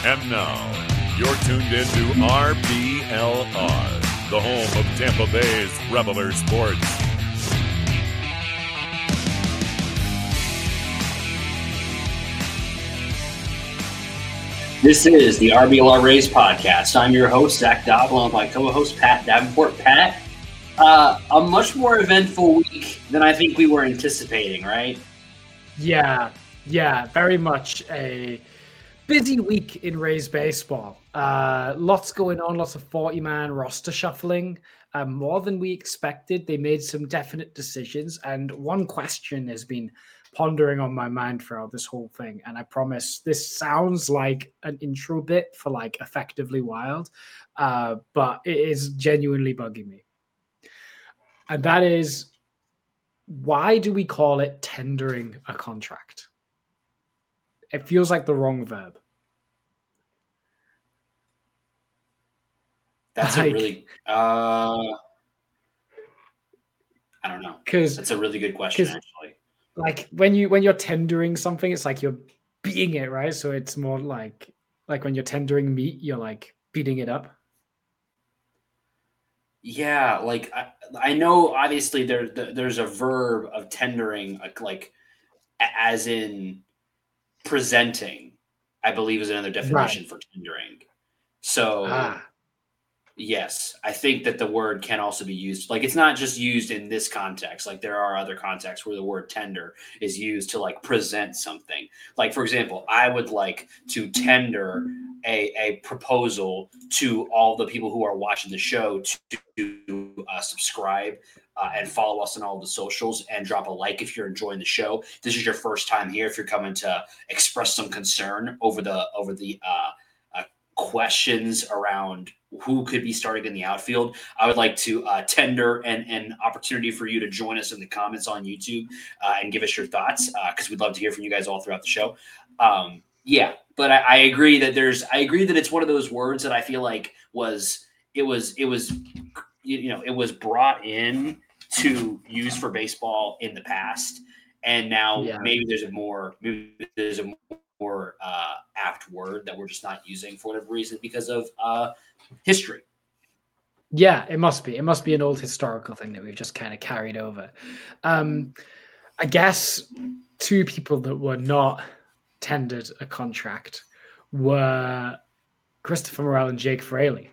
And now, you're tuned into RBLR, the home of Tampa Bay's Reveler Sports. This is the RBLR Rays podcast. I'm your host, Zach Dobb, along with my co-host, Pat Davenport. Pat, a much more eventful week than I think we were anticipating, right? Yeah, very much a busy week in Rays baseball. Lots going on, lots of 40-man roster shuffling, more than we expected. They made some definite decisions, and one question has been pondering on my mind throughout this whole thing, and I promise this sounds like an intro bit for like Effectively Wild, but it is genuinely bugging me. And that is, why do we call it tendering a contract? It feels like the wrong verb. That's a really, I don't know. That's a really good question, actually. Like when you're tendering something, it's like you're beating it, right? So it's more like when you're tendering meat, you're like beating it up. Yeah, like I know obviously there's a verb of tendering, like as in presenting, I believe is another definition for tendering. So yes, I think that the word can also be used. Like, it's not just used in this context. Like, there are other contexts where the word tender is used to like present something. Like, for example, I would like to tender a proposal to all the people who are watching the show to subscribe and follow us on all the socials and drop a like if you're enjoying the show. This is your first time here. If you're coming to express some concern over the questions around who could be starting in the outfield, I would like to tender an opportunity for you to join us in the comments on YouTube and give us your thoughts, because we'd love to hear from you guys all throughout the show. But I agree that it's one of those words that I feel like it was brought in to use for baseball in the past, and now maybe there's a more apt word that we're just not using for whatever reason because of history. Yeah, it must be an old historical thing that we've just kind of carried over. I guess two people that were not tendered a contract were Christopher Morel and Jake Fraley.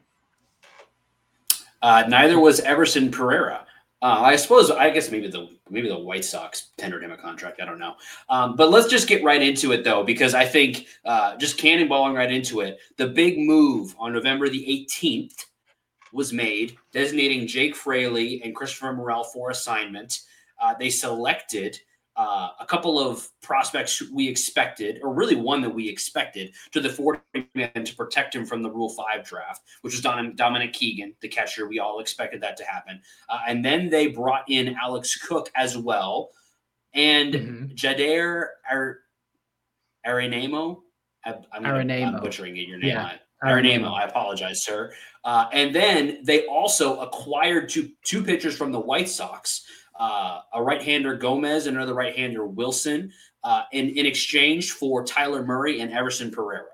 Neither was Everson Pereira. I guess maybe the White Sox tendered him a contract. I don't know. But let's just get right into it, though, because I think just cannonballing right into it, the big move on November the 18th was made, designating Jake Fraley and Christopher Morel for assignment. They selected a couple of prospects we expected, or really one that we expected, to the 40-man to protect him from the Rule 5 draft, which was Dominic Keegan, the catcher. We all expected that to happen. And then they brought in Alex Cook as well. And Jader Arenamo. I'm butchering your name. Yeah. Arenamo, I apologize, sir. And then they also acquired two pitchers from the White Sox, a right-hander Gomez and another right-hander Wilson, in exchange for Tyler Murray and Everson Pereira.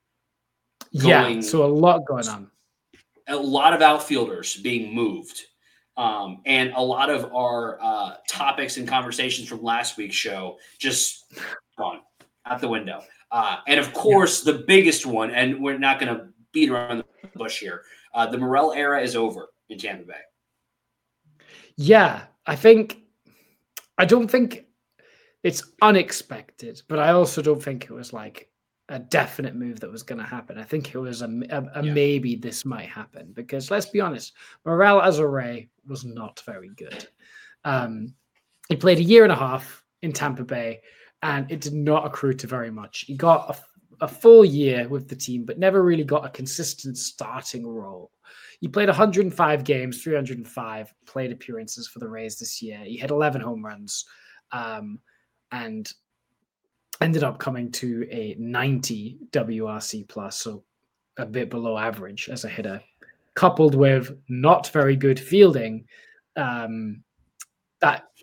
So a lot going on. A lot of outfielders being moved. And a lot of our topics and conversations from last week's show just gone out the window. And of course, the biggest one, and we're not going to beat around the bush here, the Morel era is over in Tampa Bay. Yeah, I don't think it's unexpected, but I also don't think it was like a definite move that was going to happen. I think it was a maybe this might happen, because let's be honest, Morel as a Ray was not very good. He played a year and a half in Tampa Bay, and it did not accrue to very much. He got a full year with the team, but never really got a consistent starting role. He played 105 games, 305 plate appearances for the Rays this year. He hit 11 home runs, and ended up coming to a 90 WRC plus, so a bit below average as a hitter, coupled with not very good fielding. That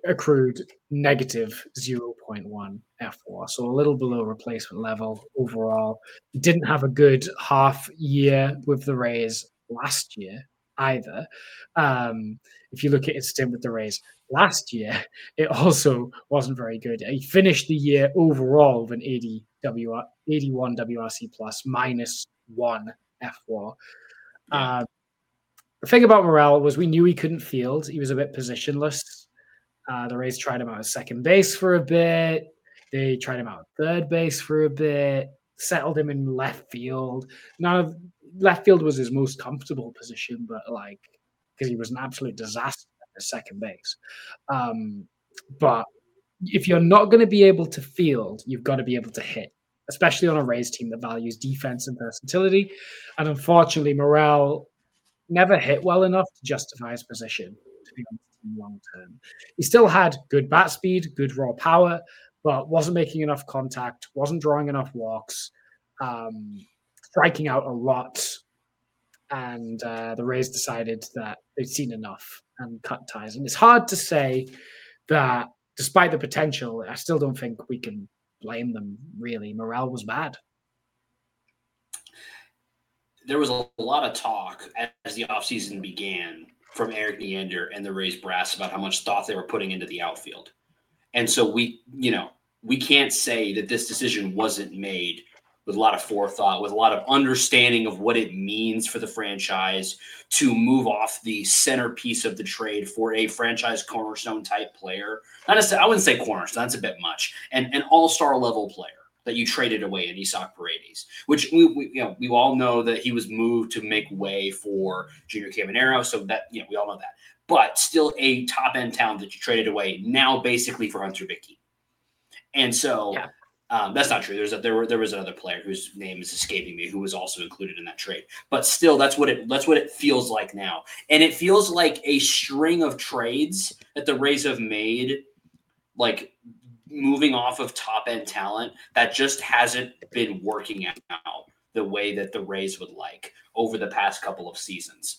accrued negative 0.1 F4, so a little below replacement level overall. He didn't have a good half year with the Rays last year either. If you look at his stint with the Rays last year, it also wasn't very good. He finished the year overall with an 81 WRC plus -1 F4. Yeah. The thing about Morel was we knew he couldn't field. He was a bit positionless. The Rays tried him out at second base for a bit. They tried him out at third base for a bit, settled him in left field. Left field was his most comfortable position, but because he was an absolute disaster at second base. But if you're not going to be able to field, you've got to be able to hit, especially on a Rays team that values defense and versatility. And unfortunately, Morel never hit well enough to justify his position, to be honest, in long term. He still had good bat speed, good raw power, but wasn't making enough contact, wasn't drawing enough walks, striking out a lot. And the Rays decided that they'd seen enough and cut ties. And it's hard to say that despite the potential, I still don't think we can blame them, really. Morel was bad. There was a lot of talk as the offseason began from Erik Neander and the Rays brass about how much thought they were putting into the outfield. And so we can't say that this decision wasn't made with a lot of forethought, with a lot of understanding of what it means for the franchise to move off the centerpiece of the trade for a franchise cornerstone type player. Not necessarily, I wouldn't say cornerstone, that's a bit much. And an all-star level player that you traded away in Isaac Paredes, which we all know that he was moved to make way for Junior Caminero. So that, we all know that, but still a top end talent that you traded away now basically for Hunter Vicky. And so that's not true. There was another player whose name is escaping me who was also included in that trade, but still that's what it feels like now. And it feels like a string of trades that the Rays have made, like moving off of top end talent that just hasn't been working out the way that the Rays would like over the past couple of seasons.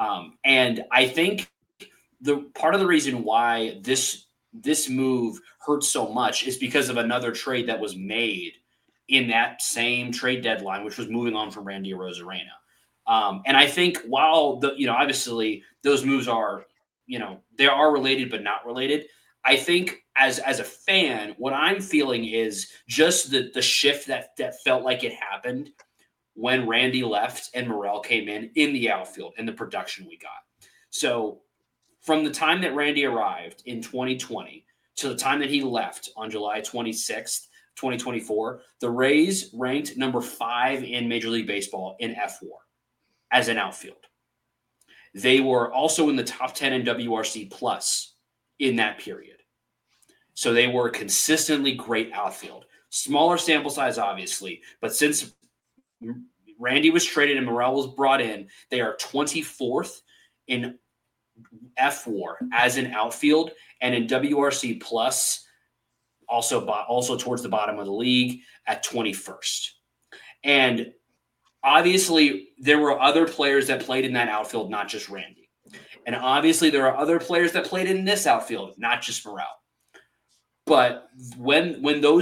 And I think the part of the reason why this move hurts so much is because of another trade that was made in that same trade deadline, which was moving on from Randy Arozarena. And I think while obviously those moves are, they are related, but not related. I think as a fan, what I'm feeling is just the shift that felt like it happened when Randy left and Morel came in the outfield and the production we got. So from the time that Randy arrived in 2020 to the time that he left on July 26th, 2024, the Rays ranked number 5 in Major League Baseball in F4 as an outfield. They were also in the top 10 in WRC plus in that period. So they were consistently great outfield. Smaller sample size, obviously, but since Randy was traded and Morel was brought in, they are 24th in F4 as an outfield, and in WRC plus, also towards the bottom of the league at 21st. And obviously, there were other players that played in that outfield, not just Randy. And obviously, there are other players that played in this outfield, not just Morel. But when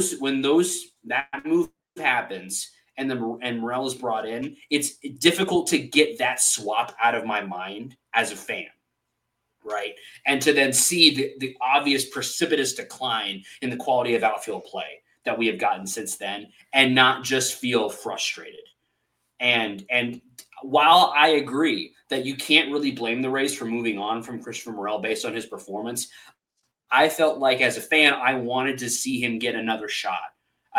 that move happens and Morel is brought in, it's difficult to get that swap out of my mind as a fan, right? And to then see the obvious precipitous decline in the quality of outfield play that we have gotten since then, and not just feel frustrated. And while I agree that you can't really blame the Rays for moving on from Christopher Morel based on his performance, I felt like as a fan, I wanted to see him get another shot.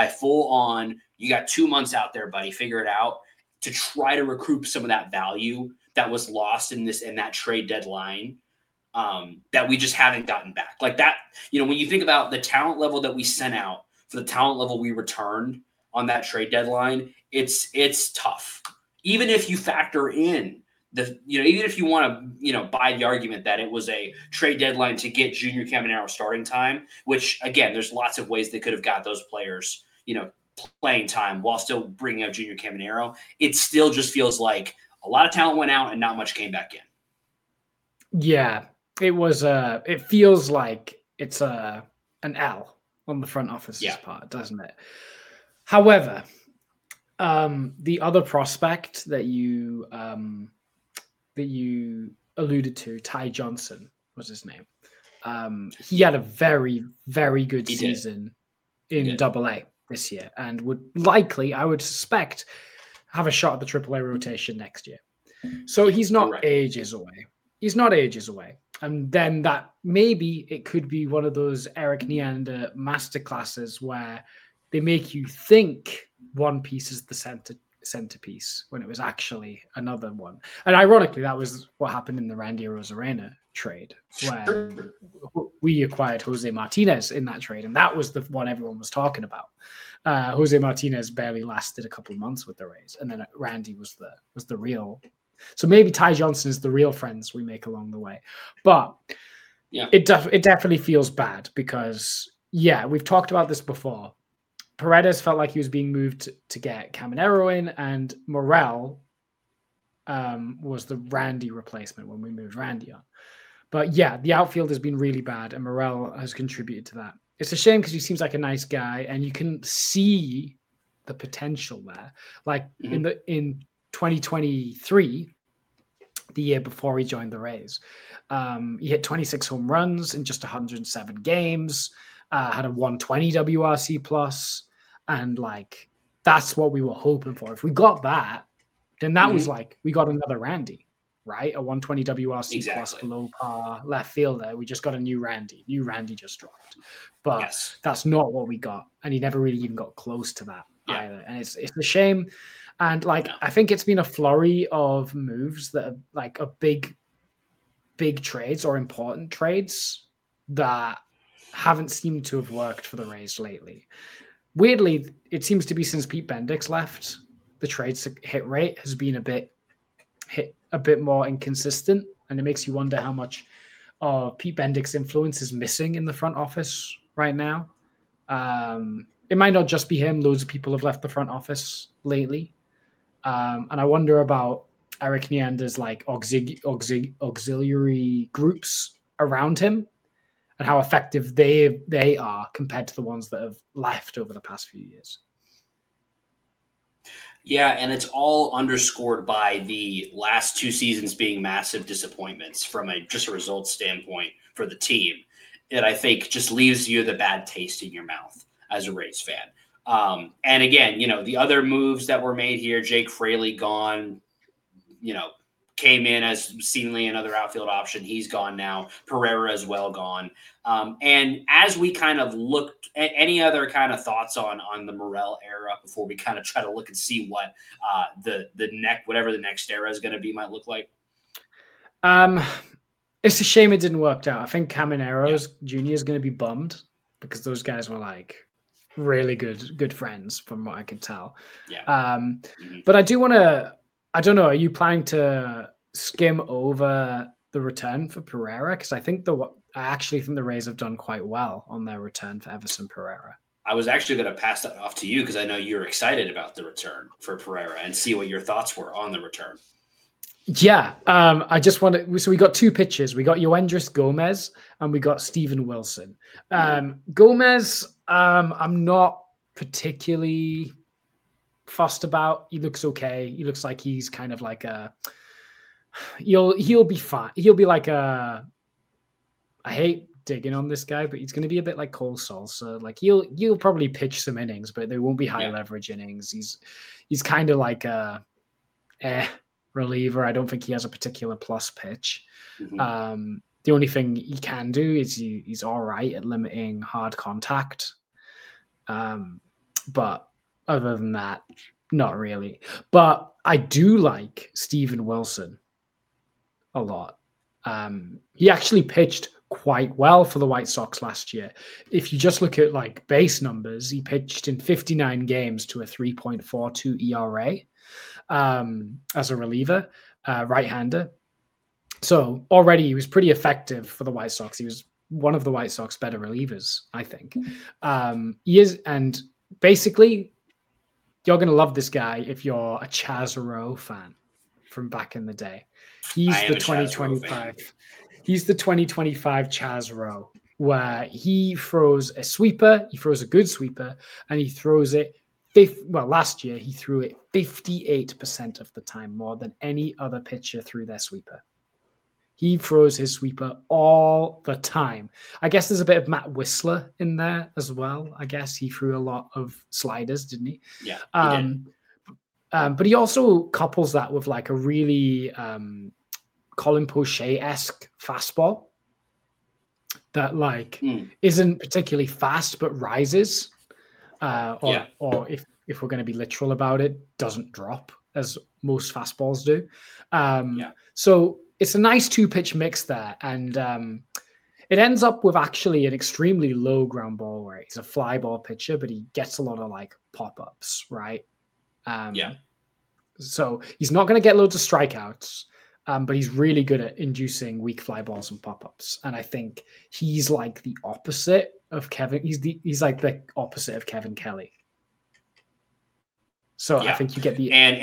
You got 2 months out there, buddy, figure it out, to try to recoup some of that value that was lost in that trade deadline that we just haven't gotten back. Like that, when you think about the talent level that we sent out for the talent level we returned on that trade deadline, it's tough. Even if you factor in even if you want to, buy the argument that it was a trade deadline to get Junior Caminero starting time, which again, there's lots of ways they could have got those players, playing time while still bringing up Junior Caminero. It still just feels like a lot of talent went out and not much came back in. Yeah, it was. It feels like it's an L on the front office's part, doesn't it? However, the other prospect that you alluded to, Ty Johnson was his name. He had a very, very good season in AA this year, and would likely, I would suspect, have a shot at the AAA rotation next year. So he's not ages away. He's not ages away. And then that maybe it could be one of those Erik Neander masterclasses where they make you think one piece is the centerpiece when it was actually another one. And ironically, that was what happened in the Randy Arozarena trade, where we acquired Jose Martinez in that trade, and that was the one everyone was talking about. Jose Martinez barely lasted a couple of months with the Rays, and then Randy was the real. So maybe Ty Johnson is the real friends we make along the way. But it definitely feels bad because we've talked about this before. Paredes felt like he was being moved to get Caminero in, and Morel was the Randy replacement when we moved Randy on. But the outfield has been really bad, and Morel has contributed to that. It's a shame because he seems like a nice guy, and you can see the potential there. Like in 2023, the year before he joined the Rays, he hit 26 home runs in just 107 games, had a 120 WRC plus, and like that's what we were hoping for. If we got that, then that was like we got another Randy. Right, a 120 WRC plus below par left fielder. We just got a new Randy. New Randy just dropped, but that's not what we got, and he never really even got close to that either. And it's a shame. And like I think it's been a flurry of moves that are like a big trades or important trades that haven't seemed to have worked for the Rays lately. Weirdly, it seems to be since Pete Bendix left, the trades hit rate has been a bit more inconsistent, and it makes you wonder how much Pete Bendix's influence is missing in the front office right now. It might not just be him. Loads of people have left the front office lately. And I wonder about Erik Neander's like auxiliary groups around him and how effective they are compared to the ones that have left over the past few years. Yeah, and it's all underscored by the last two seasons being massive disappointments from just a results standpoint for the team. That I think just leaves you the bad taste in your mouth as a Rays fan. And again, the other moves that were made here, Jake Fraley gone, came in as seemingly another outfield option. He's gone now. Pereira as well gone. And as we kind of looked at any other kind of thoughts on the Morel era before we kind of try to look and see what whatever the next era is going to be might look like. It's a shame it didn't work out. I think Caminero's Jr. is going to be bummed because those guys were like really good friends from what I could tell. But I do want to, I don't know, are you planning to skim over the return for Pereira? Because I actually think the Rays have done quite well on their return for Everson Pereira. I was actually going to pass that off to you because I know you're excited about the return for Pereira and see what your thoughts were on the return. Yeah, I just want to. So we got two pitchers. We got Yoendris Gomez and we got Steven Wilson. Gomez, I'm not particularly fussed about. He looks okay. He looks like he's kind of like he'll be fine. He'll be like I hate digging on this guy, but he's going to be a bit like Cole Salsa. Like he'll probably pitch some innings, but they won't be high leverage innings. He's kind of like a reliever. I don't think he has a particular plus pitch. The only thing he can do is he's all right at limiting hard contact. But other than that, not really. But I do like Steven Wilson a lot. He actually pitched quite well for the White Sox last year. If you just look at like base numbers, he pitched in 59 games to a 3.42 ERA as a reliever, right-hander. So already he was pretty effective for the White Sox. He was one of the White Sox better relievers, I think. He is, and basically, you're going to love this guy if you're a Chaz Rowe fan from back in the day. He's the 2025. He's the 2025 Chaz Rowe. where he throws a sweeper, he throws a good sweeper, and he throws it. Last year he threw it 58% of the time, more than any other pitcher threw their sweeper. He throws his sweeper all the time. I guess there's a bit of Matt Whistler in there as well. I guess he threw a lot of sliders, didn't he? Yeah, he did. But he also couples that with like a really Colin Poche-esque fastball that like isn't particularly fast but rises. Or if we're going to be literal about it, doesn't drop as most fastballs do. So it's a nice 2-pitch mix there, and it ends up with actually an extremely low ground ball rate. He's a fly ball pitcher, but he gets a lot of like pop-ups, right? So he's not going to get loads of strikeouts, but he's really good at inducing weak fly balls and pop-ups. And I think he's like the opposite of Kevin. He's like the opposite of Kevin Kelly. So I think you get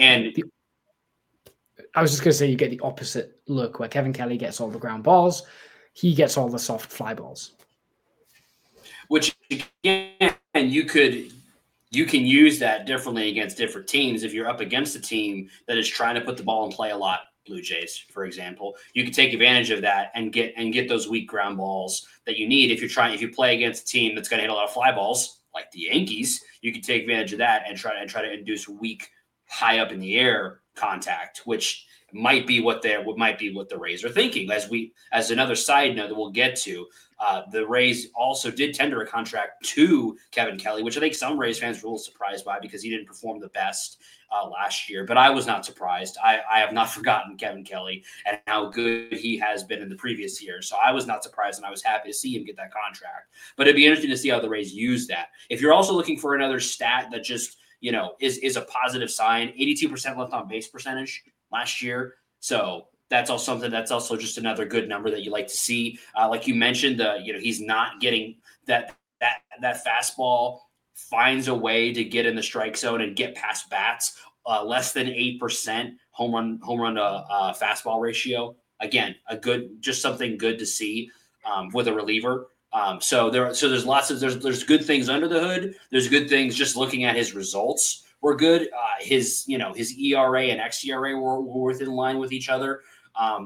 I was just going to say you get the opposite look where Kevin Kelly gets all the ground balls. He gets all the soft fly balls. Which, again, you can use that differently against different teams. If you're up against a team that is trying to put the ball in play a lot, Blue Jays, for example, you can take advantage of that and get those weak ground balls that you need. If you play against a team that's going to hit a lot of fly balls, like the Yankees, you can take advantage of that and try to induce weak, high up in the air contact, which might be what the Rays are thinking. As another side note that we'll get to, the Rays also did tender a contract to Kevin Kelly, which I think some Rays fans were a little surprised by because he didn't perform the best last year. But I was not surprised. I have not forgotten Kevin Kelly and how good he has been in the previous year. So I was not surprised, and I was happy to see him get that contract. But it'd be interesting to see how the Rays use that. If you're also looking for another stat that just is a positive sign, 82% left on base percentage last year. So that's also just another good number that you like to see. Like you mentioned, he's not getting that fastball finds a way to get in the strike zone and get past bats. Less than 8% home run to fastball ratio. Again, just something good to see with a reliever. So there's good things under the hood. There's good things just looking at his results were good. His ERA and xERA were within line with each other. I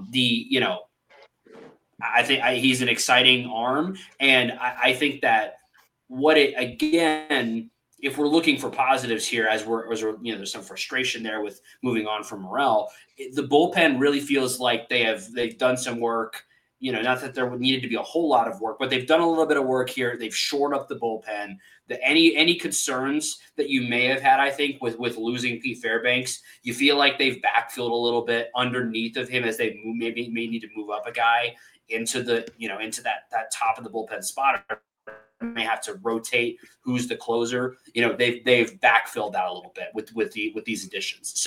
think he's an exciting arm, and I think that if we're looking for positives here, as we're there's some frustration there with moving on from Morel. The bullpen really feels like they've done some work. Not that there needed to be a whole lot of work, but they've done a little bit of work here. They've shored up the bullpen. Any concerns that you may have had, I think, with losing Pete Fairbanks, you feel like they've backfilled a little bit underneath of him as they may need to move up a guy into that top of the bullpen spot. Or may have to rotate who's the closer. They've backfilled that a little bit with these additions.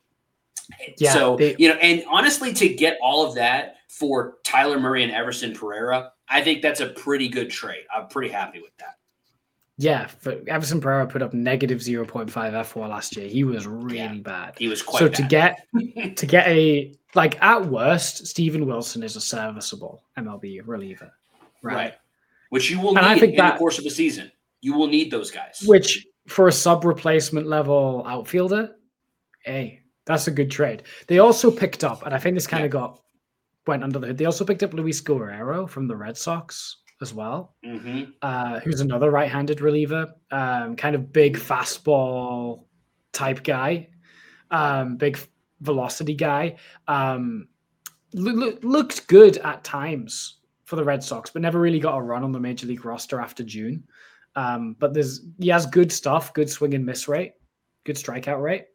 And honestly, to get all of that for Tyler Murray and Everson Pereira, I think that's a pretty good trade. I'm pretty happy with that. Yeah, but Everson Pereira put up negative 0.5 F4 last year. He was really bad. He was quite bad. to get a at worst, Steven Wilson is a serviceable MLB reliever, right? Which you will need in the course of the season. You will need those guys. Which for a sub-replacement level outfielder, hey, that's a good trade. They also picked up, and I think this kind of went under the hood. They also picked up Luis Guerrero from the Red Sox as well, who's another right-handed reliever, kind of big fastball type guy, big velocity guy. Looked good at times for the Red Sox, but never really got a run on the major league roster after June. But he has good stuff, good swing and miss rate, good strikeout rate.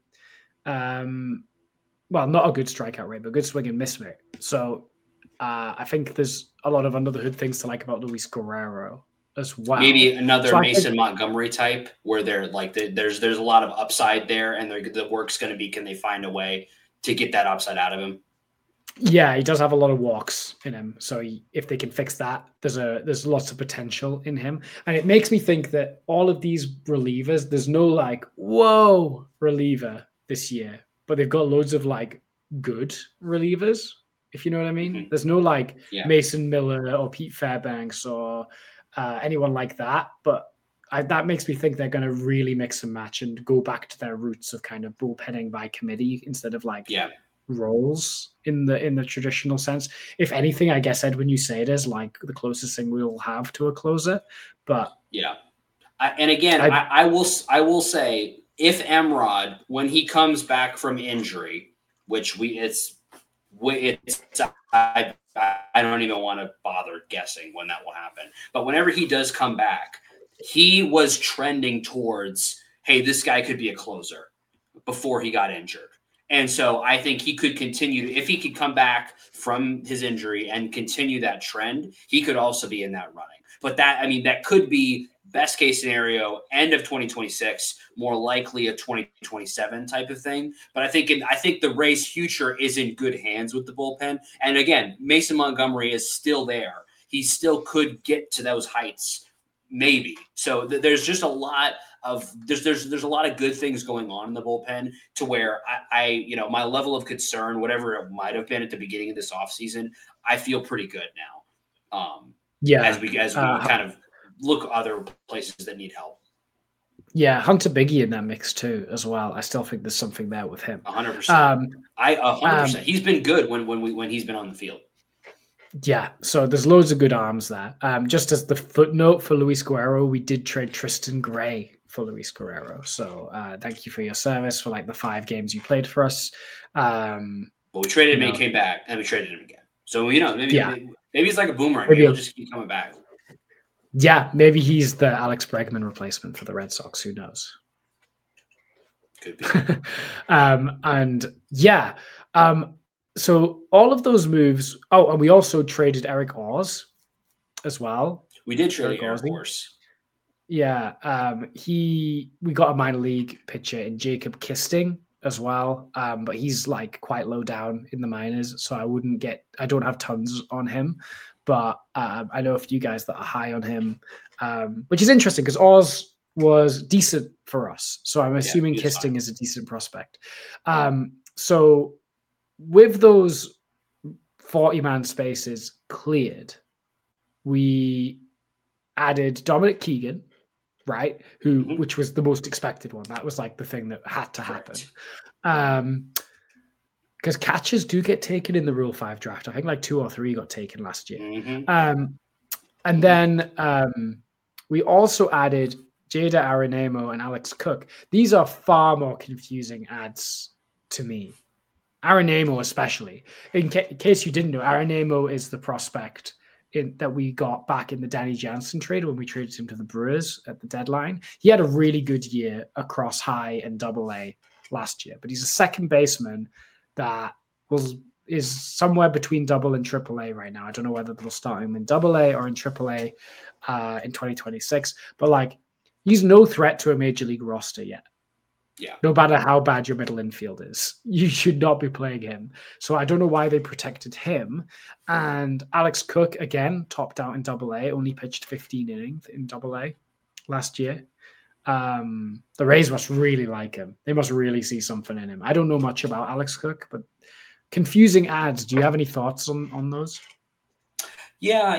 Well, not a good strikeout rate, but good swing and miss rate. So I think there's a lot of under the hood things to like about Luis Guerrero as well. Maybe another Mason Montgomery type where there's a lot of upside there, and the work's going to be, can they find a way to get that upside out of him? Yeah, he does have a lot of walks in him. So if they can fix that, there's lots of potential in him. And it makes me think that all of these relievers, there's no whoa reliever this year, but they've got loads of good relievers, if you know what I mean. There's no Mason Miller or Pete Fairbanks or anyone like that. But that makes me think they're going to really mix and match and go back to their roots of kind of bullpenning by committee instead of like roles in the traditional sense. If anything, I guess, Ed, when you say it is like the closest thing we'll have to a closer. But I will say, if Emrod, when he comes back from injury, which I don't even want to bother guessing when that will happen. But whenever he does come back, he was trending towards, hey, this guy could be a closer before he got injured. And so I think he could continue. If he could come back from his injury and continue that trend, he could also be in that running. But that could be best case scenario, end of 2026, more likely a 2027 type of thing. But I think the Rays' future is in good hands with the bullpen. And again, Mason Montgomery is still there. He still could get to those heights, maybe. So there's just a lot of there's a lot of good things going on in the bullpen to where I my level of concern, whatever it might have been at the beginning of this offseason, I feel pretty good now. As we kind of look other places that need help. Yeah, Hunter Biggie in that mix too, as well. I still think there's something there with him. 100%. 100%. He's been good when he's been on the field. Yeah, so there's loads of good arms there. Just as the footnote for Luis Guerrero, we did trade Tristan Gray for Luis Guerrero. So thank you for your service for like the 5 games you played for us. Well, we traded him and he came back, and we traded him again. So maybe it's like a boomerang. Maybe he'll just keep coming back. Yeah, maybe he's the Alex Bregman replacement for the Red Sox. Who knows? Could be. So all of those moves. Oh, and we also traded Eric Oz as well. We did trade Eric Oz. Yeah, we got a minor league pitcher in Jacob Kisting as well, but he's like quite low down in the minors, so I don't have tons on him. But I know a few guys that are high on him, which is interesting because Oz was decent for us. So I'm assuming Kisting is a decent prospect. So with those 40-man spaces cleared, we added Dominic Keegan, right? Which was the most expected one. That was like the thing that had to happen. Because catchers do get taken in the Rule 5 draft. I think like 2 or 3 got taken last year. And then we also added Jada Aranemo and Alex Cook. These are far more confusing adds to me. Aranemo especially. In case you didn't know, Aranemo is the prospect that we got back in the Danny Jansen trade when we traded him to the Brewers at the deadline. He had a really good year across high and AA last year, but he's a second baseman that is somewhere between double and AAA right now. I don't know whether they'll start him in AA or in AAA in 2026, but like he's no threat to a major league roster yet. Yeah. No matter how bad your middle infield is, you should not be playing him. So I don't know why they protected him. And Alex Cook, again, topped out in AA, only pitched 15 innings in AA last year. The Rays must really like him. They must really see something in him. I don't know much about Alex Cook, but confusing ads. Do you have any thoughts on those? Yeah,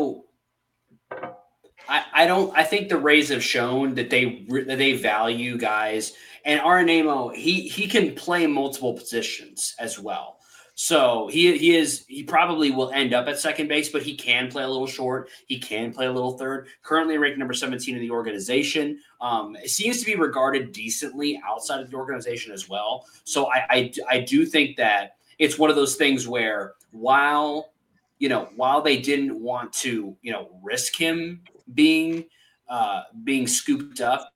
I think the Rays have shown that they value guys, and Aranemo, he can play multiple positions as well. So he probably will end up at second base, but he can play a little short. He can play a little third. Currently ranked number 17 in the organization. It seems to be regarded decently outside of the organization as well. So I do think that it's one of those things where while they didn't want to, risk him being scooped up,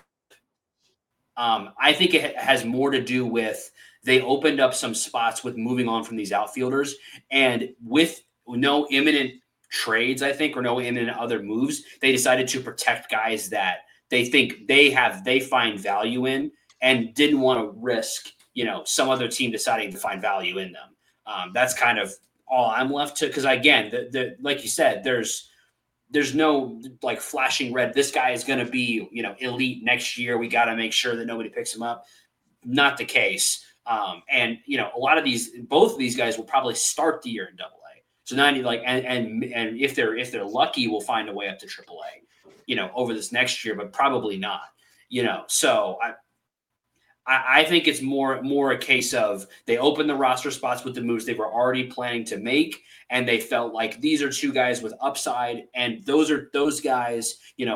I think it has more to do with they opened up some spots with moving on from these outfielders, and with no imminent trades, I think, or no imminent other moves, they decided to protect guys that they think they find value in, and didn't want to risk, some other team deciding to find value in them. That's kind of all I'm left to, because again, the like you said, there's no like flashing red. This guy is going to be, elite next year. We got to make sure that nobody picks him up. Not the case. And a lot of both of these guys will probably start the year in AA. So now, like, and if they're lucky, we'll find a way up to AAA, over this next year, but probably not. So I think it's more a case of they opened the roster spots with the moves they were already planning to make, and they felt like these are two guys with upside, and those guys,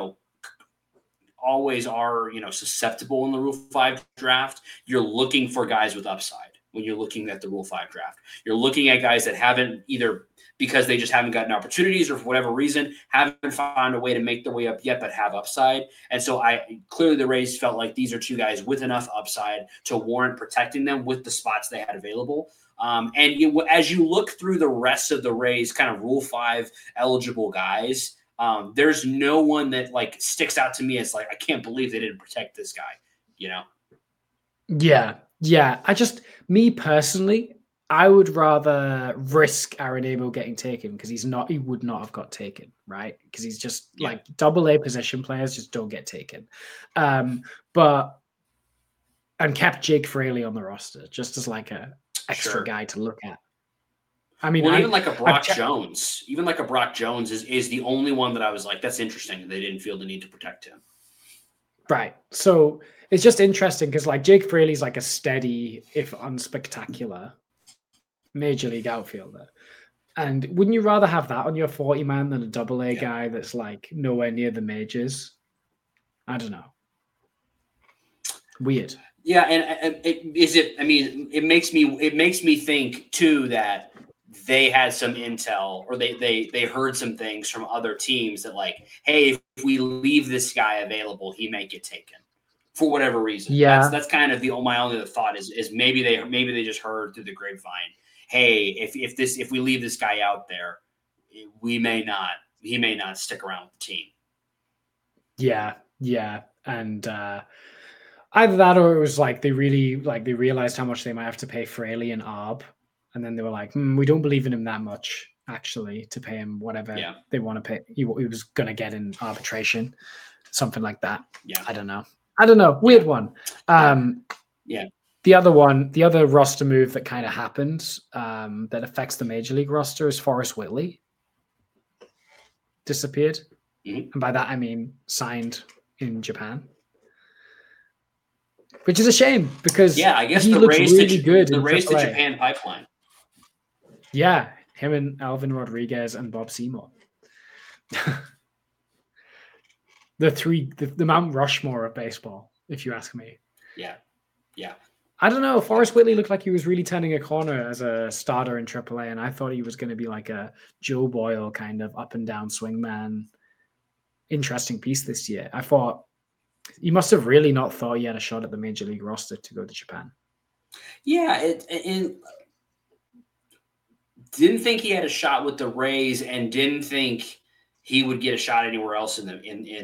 always are, susceptible in the Rule 5 draft. You're looking for guys with upside when you're looking at the Rule 5 draft. You're looking at guys that haven't, either because they just haven't gotten opportunities or for whatever reason, haven't found a way to make their way up yet, but have upside. And so clearly the Rays felt like these are two guys with enough upside to warrant protecting them with the spots they had available. As you look through the rest of the Rays kind of Rule 5 eligible guys, there's no one that like sticks out to me as like, I can't believe they didn't protect this guy, Yeah. Me personally, I would rather risk Arenado getting taken because he would not have got taken, right? Because he's just like AA position players just don't get taken. And kept Jake Fraley on the roster just as like a extra guy to look at. I mean, even like a Brock Jones is the only one that I was like, that's interesting. They didn't feel the need to protect him. Right. So it's just interesting because like Jake Fraley's like a steady, if unspectacular, major league outfielder. And wouldn't you rather have that on your 40 man than a AA guy that's like nowhere near the majors? I don't know. Weird. Yeah, and it makes me think too that they had some intel or they heard some things from other teams that like, hey, if we leave this guy available, he may get taken for whatever reason. Yeah, that's kind of my only thought is maybe they just heard through the grapevine, hey, if we leave this guy out there, he may not stick around with the team. Yeah, and either that or it was like they realized how much they might have to pay Fraley and Arb. And then they were like, we don't believe in him that much, actually, to pay him whatever they want to pay. He was going to get in arbitration, something like that. Yeah. I don't know. Weird one. The other roster move that kind of happened that affects the Major League roster is Forrest Whitley. Disappeared. Mm-hmm. And by that, I mean signed in Japan. Which is a shame because I guess he looks really good. The Rays to Japan pipeline. Yeah, him and Alvin Rodriguez and Bob Seymour. the Mount Rushmore of baseball, if you ask me. Yeah. I don't know. Forrest Whitley looked like he was really turning a corner as a starter in AAA, and I thought he was going to be like a Joe Boyle kind of up and down swingman. Interesting piece this year. I thought he must have really not thought he had a shot at the Major League roster to go to Japan. Yeah, it didn't think he had a shot with the Rays and didn't think he would get a shot anywhere else in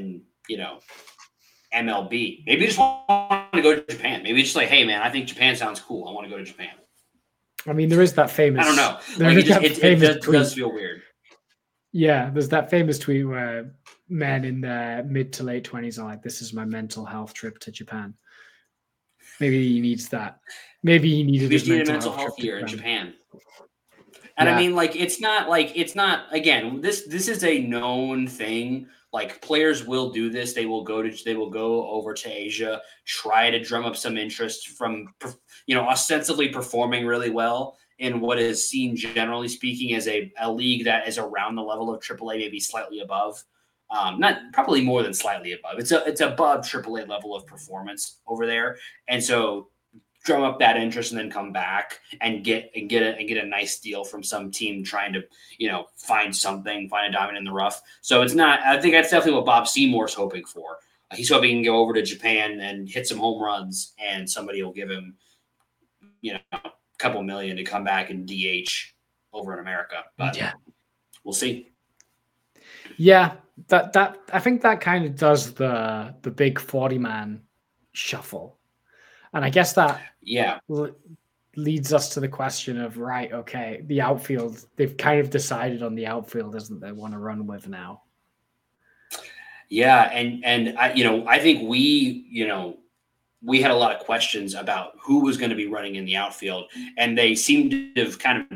MLB. Maybe he just wanted to go to Japan. Maybe just like, hey man, I think Japan sounds cool. I want to go to Japan. I mean, there is that famous. I don't know. It does feel weird. Yeah, there's that famous tweet where men in their mid to late 20s are like, "This is my mental health trip to Japan." Maybe he needs that. Maybe he needed his mental health year in Japan. And I mean, like, it's not again, this is a known thing. Like, players will do this. They will go over to Asia, try to drum up some interest from, ostensibly performing really well in what is seen, generally speaking, as a league that is around the level of AAA, maybe slightly above. Not probably more than slightly above. It's above AAA level of performance over there. And so drum up that interest and then come back and get a nice deal from some team trying to, find a diamond in the rough. So it's not, I think that's definitely what Bob Seymour's hoping for. He's hoping he can go over to Japan and hit some home runs and somebody will give him, a couple million to come back and DH over in America. But we'll see. Yeah, that I think that kind of does the big 40-man shuffle. And I guess that leads us to the question of, right, okay, the outfield, they've kind of decided on the outfielders that they want to run with now. Yeah, and I think we had a lot of questions about who was going to be running in the outfield, and they seem to have kind of been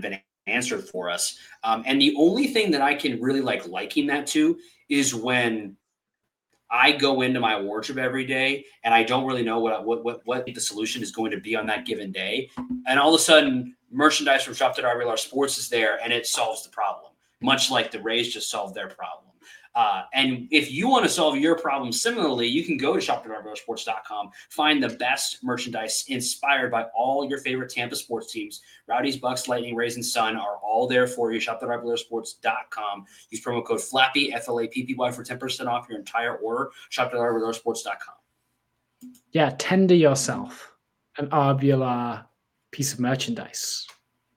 answered for us. And the only thing that I can really liking that to is when I go into my wardrobe every day and I don't really know what the solution is going to be on that given day. And all of a sudden, merchandise from Shop.RBLR Sports is there and it solves the problem, much like the Rays just solved their problem. And if you want to solve your problem similarly, you can go to shop.rblersports.com, find the best merchandise inspired by all your favorite Tampa sports teams. Rowdies, Bucks, Lightning, Rays, and Sun are all there for you. Shop.rblersports.com. Use promo code FLAPPY, FLAPPY for 10% off your entire order. Shop.rblersports.com. Yeah, tender yourself an RBLR piece of merchandise.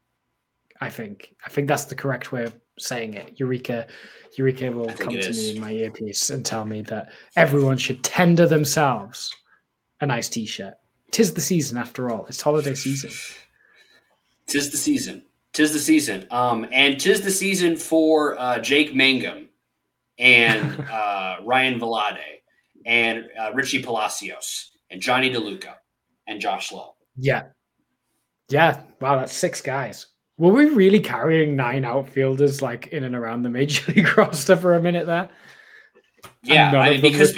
I think that's the correct way of saying it. Eureka will come to me in my earpiece and tell me that everyone should tender themselves a nice t-shirt. 'Tis the season after all. It's holiday season. Tis the season. And 'tis the season for Jake Mangum and Ryan Velade and Richie Palacios and Johnny DeLuca and Josh Lowe. Yeah. Wow, that's 6 guys. Were we really carrying 9 outfielders in and around the Major League roster for a minute there? Yeah, because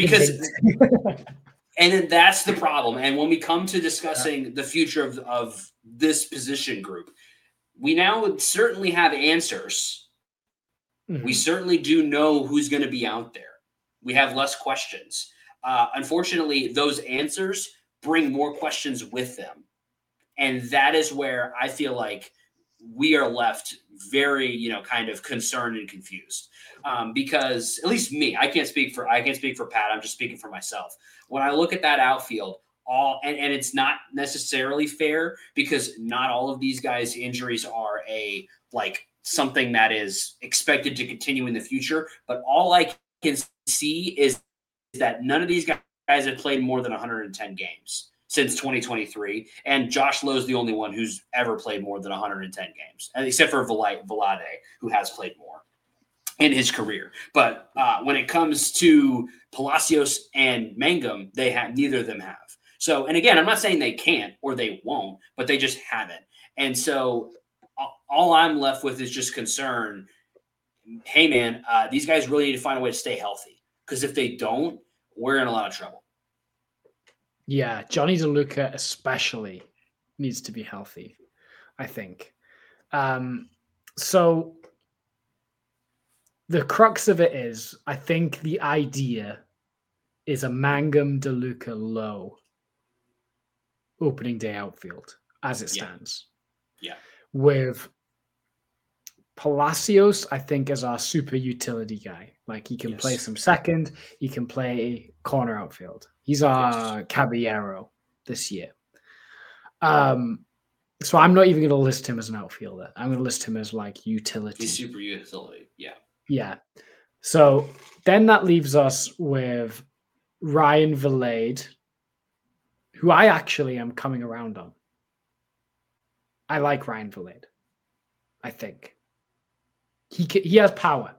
and then that's the problem. And when we come to discussing the future of this position group, we now certainly have answers. Mm-hmm. We certainly do know who's going to be out there. We have less questions. Unfortunately, those answers bring more questions with them. And that is where I feel like we are left very, kind of concerned and confused. Because at least me, I can't speak for Pat. I'm just speaking for myself. When I look at that outfield, and it's not necessarily fair because not all of these guys' injuries are something that is expected to continue in the future. But all I can see is that none of these guys have played more than 110 games since 2023, and Josh Lowe's the only one who's ever played more than 110 games, except for Velade, who has played more in his career. But when it comes to Palacios and Mangum, neither of them have. So, and again, I'm not saying they can't or they won't, but they just haven't. And so all I'm left with is just concern. Hey, man, these guys really need to find a way to stay healthy, because if they don't, we're in a lot of trouble. Yeah, Johnny DeLuca especially needs to be healthy, I think. So the crux of it is, I think the idea is a Mangum, DeLuca, Lowe opening day outfield as it stands. Yeah. With Palacios, I think, as our super utility guy. He can play some second. He can play corner outfield. He's our Caballero this year. So I'm not even going to list him as an outfielder. I'm going to list him as utility. He's super utility. Yeah. Yeah. So then that leaves us with Ryan Velade, who I actually am coming around on. I like Ryan Velade. I think he has power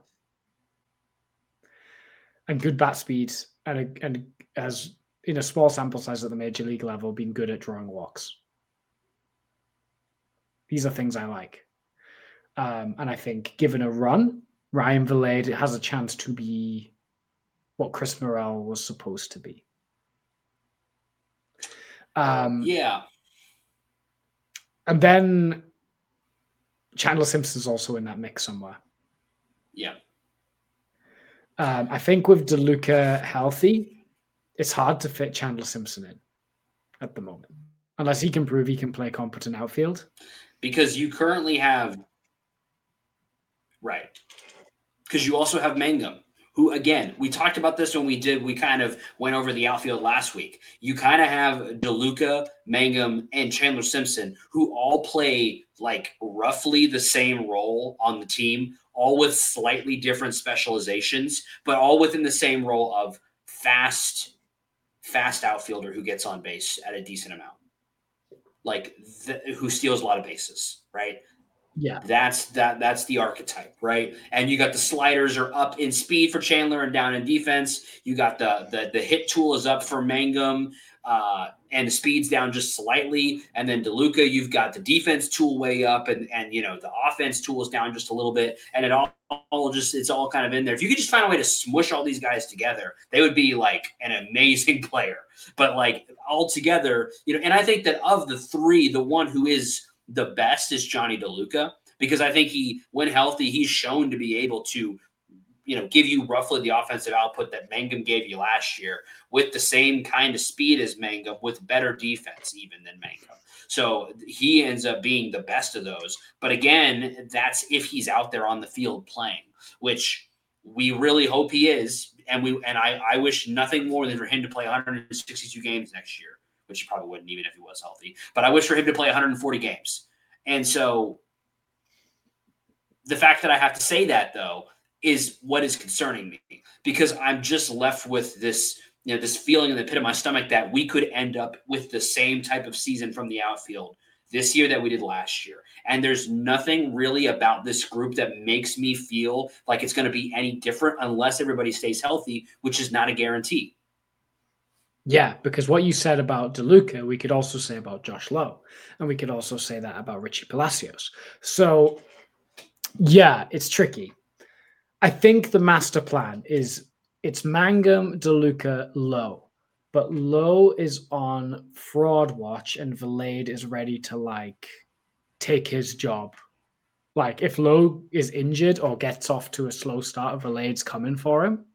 and good bat speed, and has, in a small sample size at the major league level, been good at drawing walks. These are things I like. And I think given a run, Ryan Velade has a chance to be what Chris Morel was supposed to be. Yeah. And then Chandler Simpson's also in that mix somewhere. Yeah. I think with DeLuca healthy, it's hard to fit Chandler Simpson in at the moment, unless he can prove he can play competent outfield. Because you currently have, right, because you also have Mangum, who, again, we talked about this when we kind of went over the outfield last week. You kind of have DeLuca, Mangum, and Chandler Simpson, who all play roughly the same role on the team, all with slightly different specializations, but all within the same role of fast outfielder who gets on base at a decent amount, who steals a lot of bases, right? Yeah. That's the archetype, right? And you got the sliders are up in speed for Chandler and down in defense. You got the hit tool is up for Mangum, and the speed's down just slightly. And then DeLuca, you've got the defense tool way up, and the offense tool is down just a little bit, and it's all kind of in there. If you could just find a way to smush all these guys together, they would be like an amazing player. But like all together, and I think that of the three, the one who is the best is Johnny DeLuca, because I think when healthy, he's shown to be able to, give you roughly the offensive output that Mangum gave you last year with the same kind of speed as Mangum, with better defense even than Mangum. So he ends up being the best of those. But again, that's if he's out there on the field playing, which we really hope he is. And I wish nothing more than for him to play 162 games next year, which he probably wouldn't even if he was healthy. But I wish for him to play 140 games. And so the fact that I have to say that, though, is what is concerning me, because I'm just left with this, this feeling in the pit of my stomach that we could end up with the same type of season from the outfield this year that we did last year. And there's nothing really about this group that makes me feel like it's going to be any different unless everybody stays healthy, which is not a guarantee. Yeah, because what you said about DeLuca, we could also say about Josh Lowe, and we could also say that about Richie Palacios. So, yeah, it's tricky. I think the master plan is it's Mangum, DeLuca, Lowe, but Lowe is on fraud watch, and Vilade is ready to take his job. Like if Lowe is injured or gets off to a slow start, Vilade's coming for him.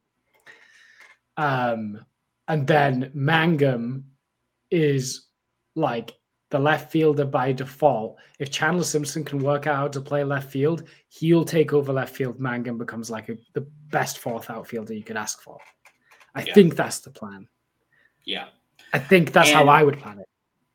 And then Mangum is like the left fielder by default. If Chandler Simpson can work out how to play left field, he'll take over left field. Mangum becomes like the best fourth outfielder you could ask for. I think that's the plan. Yeah. I think that's how I would plan it.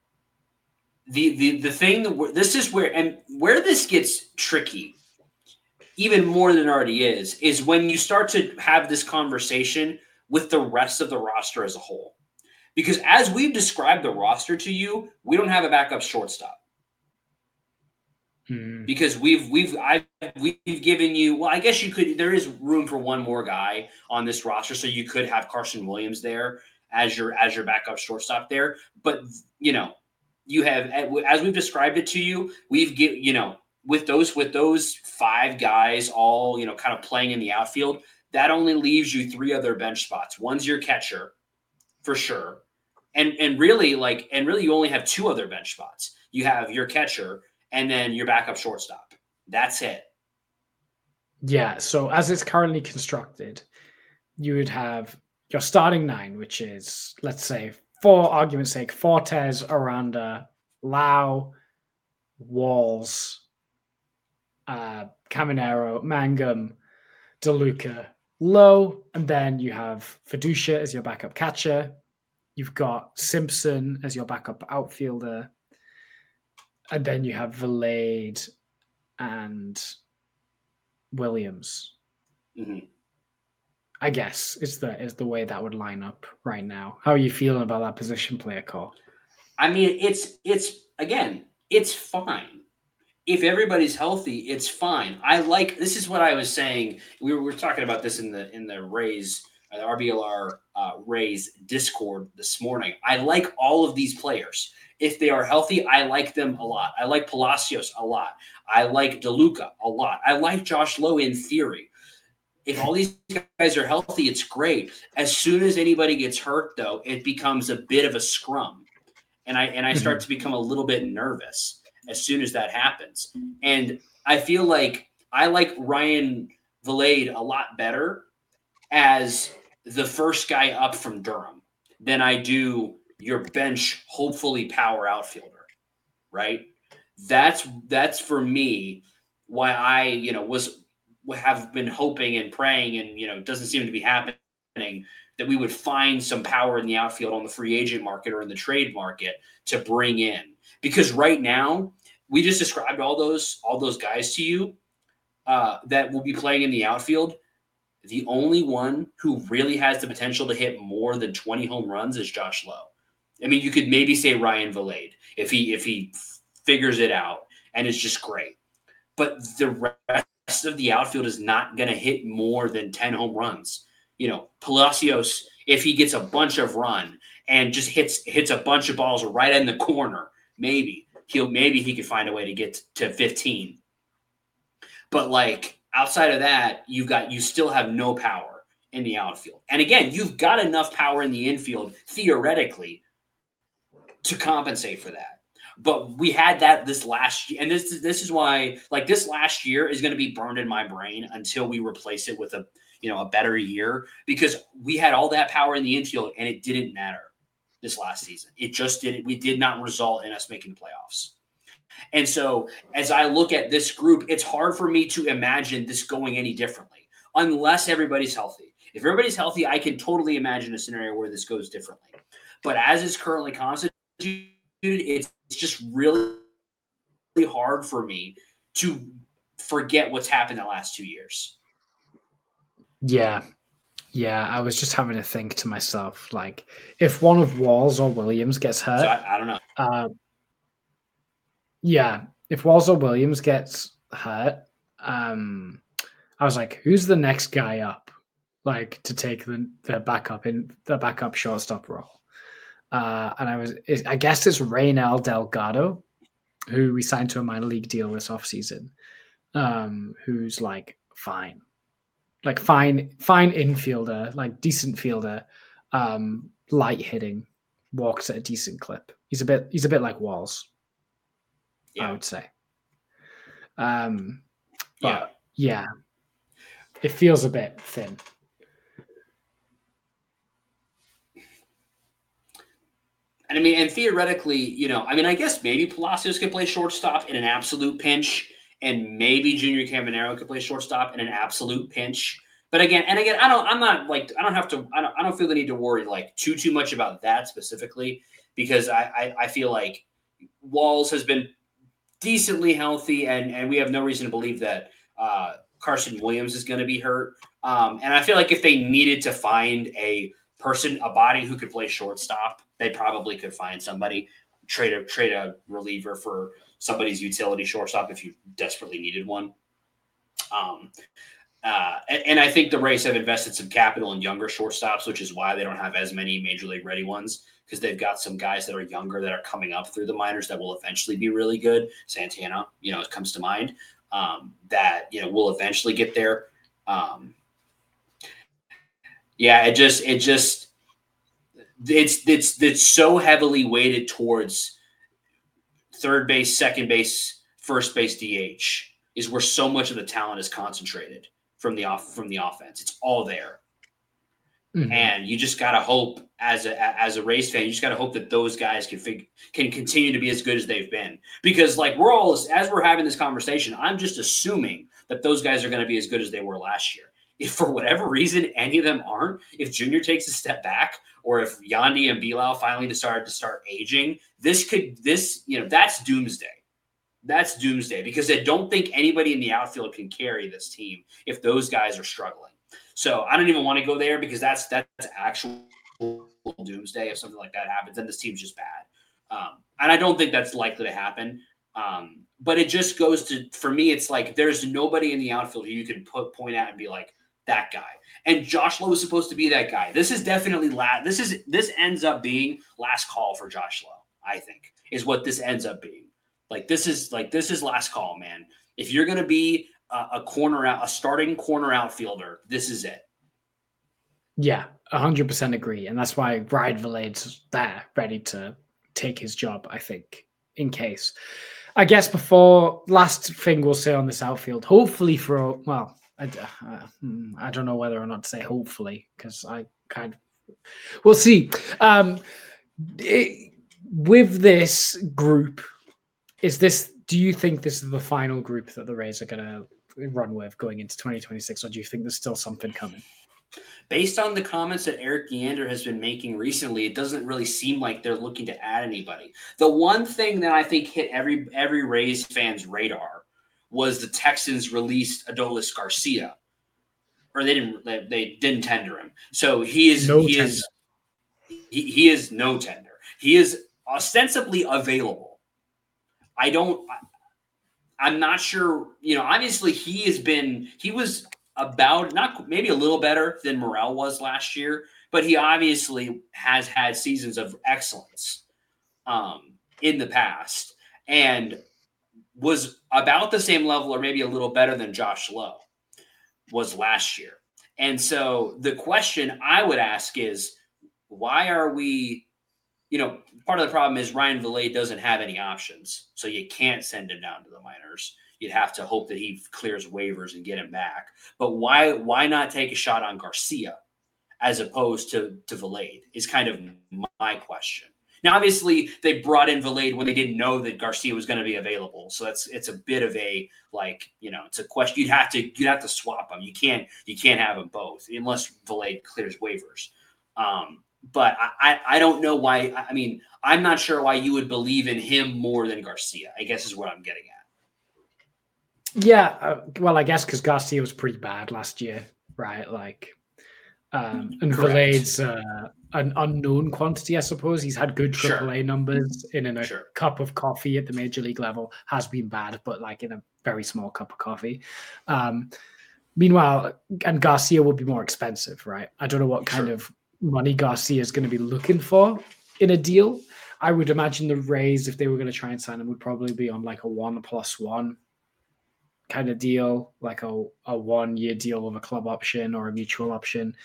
The thing this is where this gets tricky, even more than it already is when you start to have this conversation with the rest of the roster as a whole. Because as we've described the roster to you, we don't have a backup shortstop. Because we've given you, well, I guess there is room for one more guy on this roster, so you could have Carson Williams there as your backup shortstop there. But you have, as we've described it to you, with those five guys all kind of playing in the outfield, that only leaves you three other bench spots. One's your catcher, for sure. And really you only have two other bench spots. You have your catcher and then your backup shortstop. That's it. Yeah. So as it's currently constructed, you would have your starting nine, which is, let's say, for argument's sake, Fortes, Aranda, Lau, Walls, Caminero, Mangum, DeLuca, Lowe, and then you have Fiducia as your backup catcher. You've got Simpson as your backup outfielder. And then you have Vilade and Williams. Mm-hmm. I guess is the way that would line up right now. How are you feeling about that position player call? I mean, it's fine. If everybody's healthy, it's fine. This is what I was saying. We were talking about this in the Rays, the RBLR Rays Discord this morning. I like all of these players. If they are healthy, I like them a lot. I like Palacios a lot. I like DeLuca a lot. I like Josh Lowe in theory. If all these guys are healthy, it's great. As soon as anybody gets hurt, though, it becomes a bit of a scrum. And I start to become a little bit nervous as soon as that happens. And I feel like I like Ryan Vilade a lot better as the first guy up from Durham than I do your bench, hopefully power outfielder, right? That's for me why I, have been hoping and praying, and it doesn't seem to be happening, that we would find some power in the outfield on the free agent market or in the trade market to bring in. Because right now, we just described all those guys to you that will be playing in the outfield. The only one who really has the potential to hit more than 20 home runs is Josh Lowe. I mean, you could maybe say Ryan Vilade if he figures it out, and it's just great. but the rest of the outfield is not going to hit more than 10 home runs. You know, Palacios, if he gets a bunch of run and just hits a bunch of balls right in the corner, maybe he could find a way to get to 15. But like outside of that, you still have no power in the outfield. And again, you've got enough power in the infield theoretically to compensate for that. But we had that this last year, and this is why like this last year is going to be burned in my brain until we replace it with a better year, because we had all that power in the infield and it didn't matter this last season. It just didn't. We did not result in us making the playoffs. And so as I look at this group, it's hard for me to imagine this going any differently unless everybody's healthy. If everybody's healthy, I can totally imagine a scenario where this goes differently. But as it's currently constituted, it's just really hard for me to forget what's happened the last 2 years. Yeah. I was just having to think to myself, like, if one of Walls or Williams gets hurt, So I don't know. Yeah, if Walls or Williams gets hurt, I was like, who's the next guy up, like, to take the backup shortstop role? And I guess it's Reynel Delgado, who we signed to a minor league deal this offseason, who's like fine infielder, like decent fielder, light hitting, walks at a decent clip. He's a bit like Walls, I would say. But yeah, it feels a bit thin. And I mean, and theoretically, I guess maybe Palacios could play shortstop in an absolute pinch, and maybe Junior Caminero could play shortstop in an absolute pinch. But again, I don't feel the need to worry like too much about that specifically, because I feel like Walls has been decently healthy, and we have no reason to believe that Carson Williams is going to be hurt. And I feel like if they needed to find a body who could play shortstop, they probably could find somebody, trade a reliever for somebody's utility shortstop if you desperately needed one. And I think the Rays have invested some capital in younger shortstops, which is why they don't have as many major league ready ones, because they've got some guys that are younger that are coming up through the minors that will eventually be really good. Santana, it comes to mind, that, will eventually get there. It's so heavily weighted towards third base, second base, first base, DH is where so much of the talent is concentrated from the offense. It's all there. Mm-hmm. And you just got to hope as a Rays fan, you just got to hope that those guys can continue to be as good as they've been, because like as we're having this conversation, I'm just assuming that those guys are going to be as good as they were last year. If for whatever reason any of them aren't, if Junior takes a step back, or if Yandy and Bilal finally decided to start aging, that's doomsday. That's doomsday, because I don't think anybody in the outfield can carry this team if those guys are struggling. So I don't even want to go there, because that's actual doomsday. If something like that happens, then this team's just bad. And I don't think that's likely to happen. But it just goes to, for me, it's like there's nobody in the outfield who you can point at and be like, that guy. And Josh Lowe is supposed to be that guy. This is definitely this ends up being last call for Josh Lowe, I think, is what this ends up being. This is last call, man. If you're going to be a starting corner outfielder, this is it. Yeah, 100% agree. And that's why Ryan Villade's there, ready to take his job, I think, in case. I guess before, last thing we'll say on this outfield, hopefully I don't know whether or not to say hopefully, because we'll see. With this group, do you think this is the final group that the Rays are going to run with going into 2026, or do you think there's still something coming? Based on the comments that Eric Leander has been making recently, it doesn't really seem like they're looking to add anybody. The one thing that I think hit every Rays fan's radar was the Texans released Adolis Garcia, or they didn't tender him. So he is no tender. He is ostensibly available. I I'm not sure. Obviously he was about not maybe a little better than Morel was last year, but he obviously has had seasons of excellence in the past and was about the same level or maybe a little better than Josh Lowe was last year. And so the question I would ask is, why are we, part of the problem is Ryan Vilade doesn't have any options. So you can't send him down to the minors. You'd have to hope that he clears waivers and get him back. But why not take a shot on Garcia as opposed to Vilade is kind of my question. Now, obviously, they brought in Vilade when they didn't know that Garcia was going to be available. So it's a bit of a it's a question. You'd have to swap them. You can't have them both unless Vilade clears waivers. But I don't know why. I mean, I'm not sure why you would believe in him more than Garcia, I guess is what I'm getting at. Yeah, well, I guess because Garcia was pretty bad last year, right? And Vilade's an unknown quantity, I suppose. He's had good AAA numbers in a cup of coffee at the major league level. Has been bad, but in a very small cup of coffee. Meanwhile, and Garcia will be more expensive, right? I don't know what kind of money Garcia is going to be looking for in a deal. I would imagine the Rays, if they were going to try and sign him, would probably be on a 1+1 kind of deal, like a 1-year deal with a club option or a mutual option.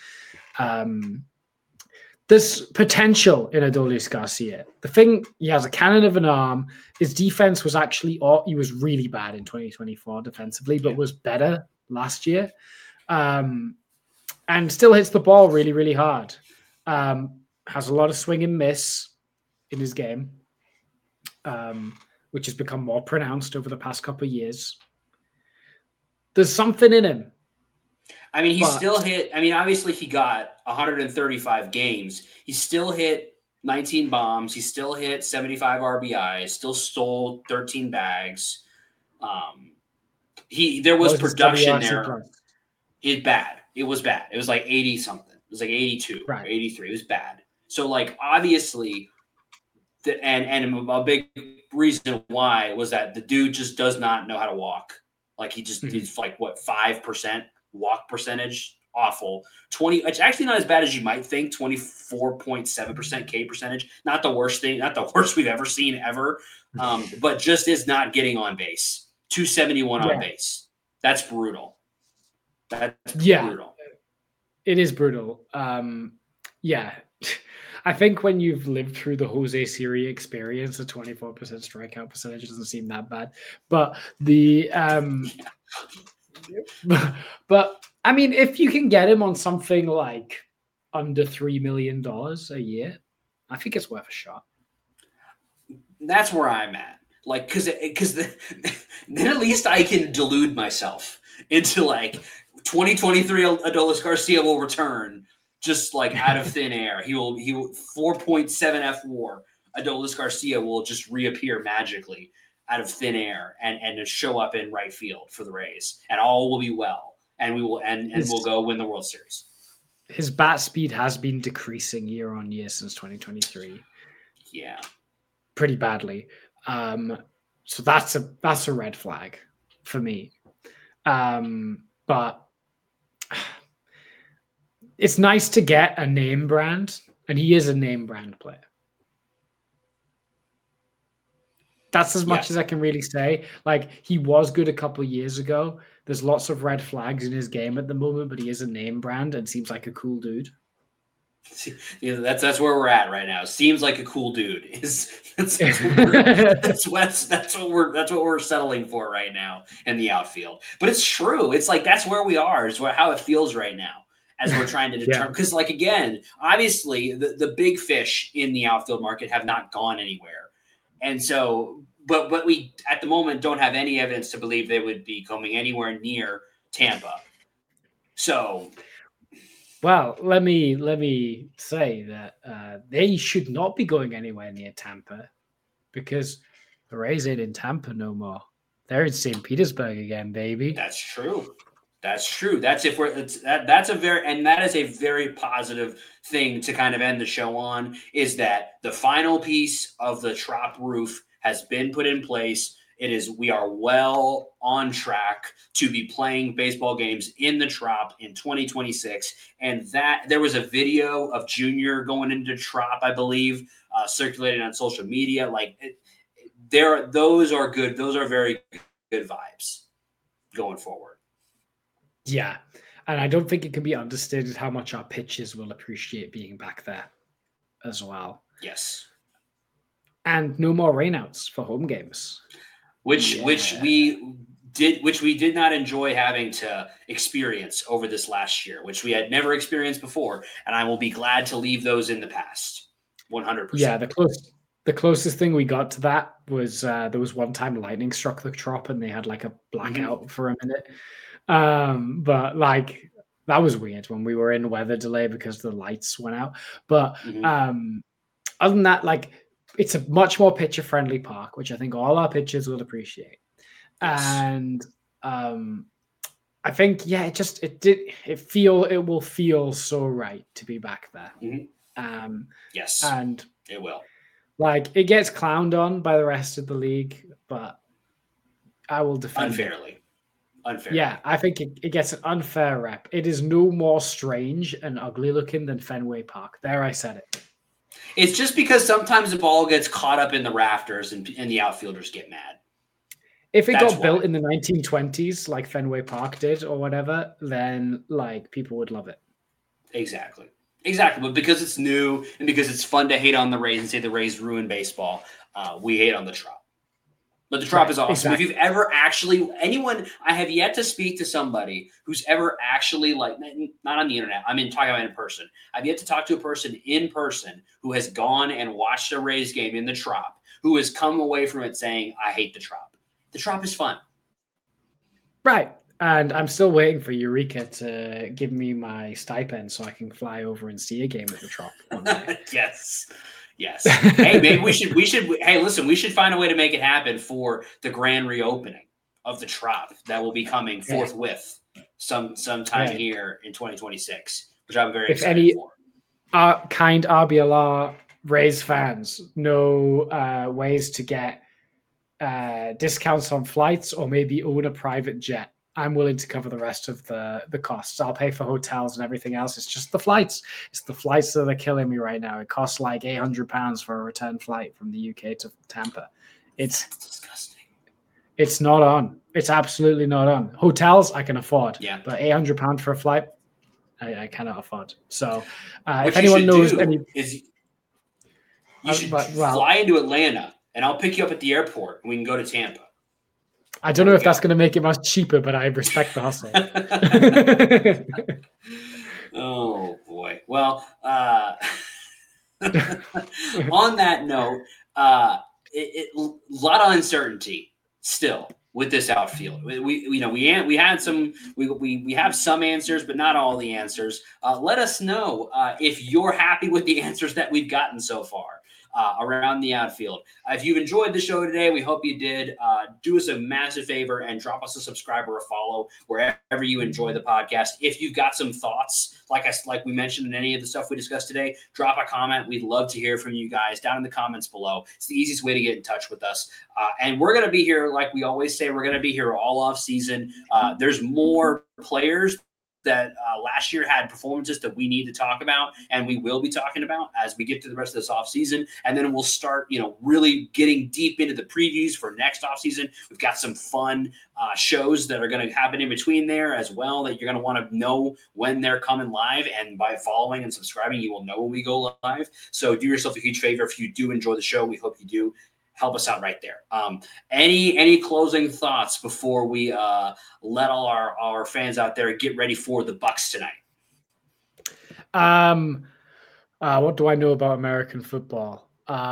There's potential in Adolis Garcia. The thing, he has a cannon of an arm. His defense was he was really bad in 2024 defensively, but was better last year. And still hits the ball really, really hard. Has a lot of swing and miss in his game, which has become more pronounced over the past couple of years. There's something in him. I mean, still hit. I mean, obviously, he got 135 games. He still hit 19 bombs. He still hit 75 RBIs. Still stole 13 bags. There was production there. It's bad. It was bad. It was 80 something. It was 82, right. 83. It was bad. So Mm-hmm. obviously, and a big reason why was that the dude just does not know how to walk. He just did 5% walk percentage, awful. 20. It's actually not as bad as you might think. 24.7% K percentage. Not the worst thing. Not the worst we've ever seen ever. But just is not getting on base. 271 on base. That's brutal. That's brutal. It is brutal. I think when you've lived through the Jose Siri experience, a 24% strikeout percentage doesn't seem that bad. But but I mean, if you can get him on something like under $3 million a year, I think it's worth a shot. That's where I'm at. Because then at least I can delude myself into 2023 Adolis Garcia will return just out of thin air. He will 4.7 F WAR. Adolis Garcia will just reappear magically out of thin air and show up in right field for the Rays, and all will be well, and we will and we'll go win the World Series. His bat speed has been decreasing year on year since 2023. Yeah, pretty badly. So that's a red flag for me. But it's nice to get a name brand, and he is a name brand player. That's as much as I can really say. He was good a couple of years ago. There's lots of red flags in his game at the moment, but he is a name brand and seems like a cool dude. That's where we're at right now. Seems like a cool dude. That's what we're settling for right now in the outfield. But it's true. It's that's where we are. It's how it feels right now as we're trying to determine. Because again, obviously the big fish in the outfield market have not gone anywhere, and so but we at the moment don't have any evidence to believe they would be coming anywhere near Tampa. So. Well, let me say that they should not be going anywhere near Tampa because the Rays ain't in Tampa no more. They're in St. Petersburg again, baby. That's true. That's true. That is a very positive thing to kind of end the show on, is that the final piece of the Trop roof has been put in place. We are well on track to be playing baseball games in the Trop in 2026. And that there was a video of Junior going into Trop, I believe, circulating on social media. Those are good. Those are very good vibes going forward. Yeah. And I don't think it can be understated how much our pitchers will appreciate being back there as well. Yes. And no more rainouts for home games. Which we did not enjoy having to experience over this last year, which we had never experienced before. And I will be glad to leave those in the past. 100%. Yeah, the closest thing we got to that was there was one time lightning struck the Trop and they had like a blackout for a minute. But like that was weird when we were in weather delay because the lights went out. But other than that, like it's a much more pitcher friendly park, which I think all our pitchers will appreciate. Yes. And I think it will feel so right to be back there. Yes, and it will. Like it gets clowned on by the rest of the league, but I will defend unfairly. Yeah, I think it gets an unfair rep. It is no more strange and ugly looking than Fenway Park. There, I said it. It's just because sometimes the ball gets caught up in the rafters and the outfielders get mad. If it got built in the 1920s, like Fenway Park did or whatever, then like people would love it. Exactly. But because it's new and because it's fun to hate on the Rays and say the Rays ruin baseball, we hate on the Trop. But the Trop is awesome. Exactly. If you've ever I have yet to speak to somebody who's ever actually not on the internet. I mean, talking about in person. I've yet to talk to a person in person who has gone and watched a Rays game in the Trop, who has come away from it saying, I hate the Trop. The Trop is fun. Right. And I'm still waiting for Eureka to give me my stipend so I can fly over and see a game at the Trop one day. Yes. Hey, maybe we should. Hey, listen, we should find a way to make it happen for the grand reopening of the Trop that will be coming forthwith sometime here in 2026, which I'm very excited for. Kind RBLR Rays fans know ways to get discounts on flights or maybe own a private jet, I'm willing to cover the rest of the costs. I'll pay for hotels and everything else. It's just the flights. It's the flights that are killing me right now. It costs like £800 for a return flight from the UK to Tampa. That's disgusting. It's not on. It's absolutely not on. Hotels I can afford. Yeah. But £800 for a flight, I cannot afford. So if anyone knows any, you should fly into Atlanta and I'll pick you up at the airport and we can go to Tampa. I don't know if that's going to make it much cheaper, but I respect the hustle. Oh, boy. Well, on that note, a lot of uncertainty still with this outfield. We have some answers, but not all the answers. Let us know if you're happy with the answers that we've gotten so far. Around the outfield. If you've enjoyed the show today, we hope you did. Do us a massive favor and drop us a subscribe or a follow wherever you enjoy the podcast. If you've got some thoughts, like we mentioned in any of the stuff we discussed today, drop a comment. We'd love to hear from you guys down in the comments below. It's the easiest way to get in touch with us. And we're going to be here, like we always say, we're going to be here all off season. There's more players that last year had performances that we need to talk about and we will be talking about as we get to the rest of this offseason. And then we'll start, really getting deep into the previews for next offseason. We've got some fun shows that are going to happen in between there as well that you're going to want to know when they're coming live. And by following and subscribing, you will know when we go live. So do yourself a huge favor. If you do enjoy the show, we hope you do. Help us out right there. Any closing thoughts before we let all our fans out there get ready for the Bucks tonight? What do I know about American football?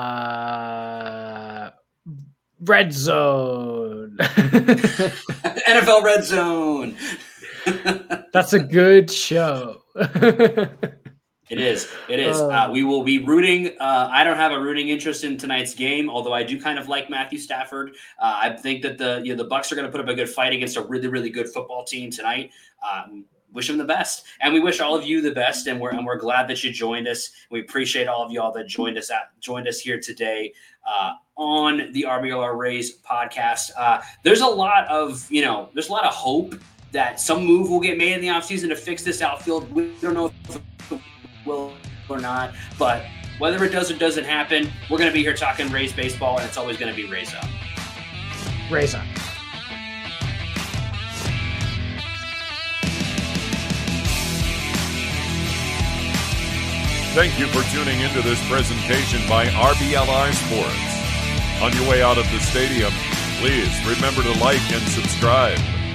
Red Zone. NFL Red Zone. That's a good show. It is. We will be rooting. I don't have a rooting interest in tonight's game, although I do kind of like Matthew Stafford. I think that the Bucs are going to put up a good fight against a really, really good football team tonight. wish him the best. And we wish all of you the best. And we're glad that you joined us. We appreciate all of y'all that joined us here today on the RBLR Rays podcast. There's a lot of hope that some move will get made in the offseason to fix this outfield. We don't know if it will or not, but whether it does or doesn't happen, we're going to be here talking Rays baseball, and it's always going to be Rays up. Rays up. Thank you for tuning into this presentation by RBLR Sports. On your way out of the stadium, please remember to like and subscribe.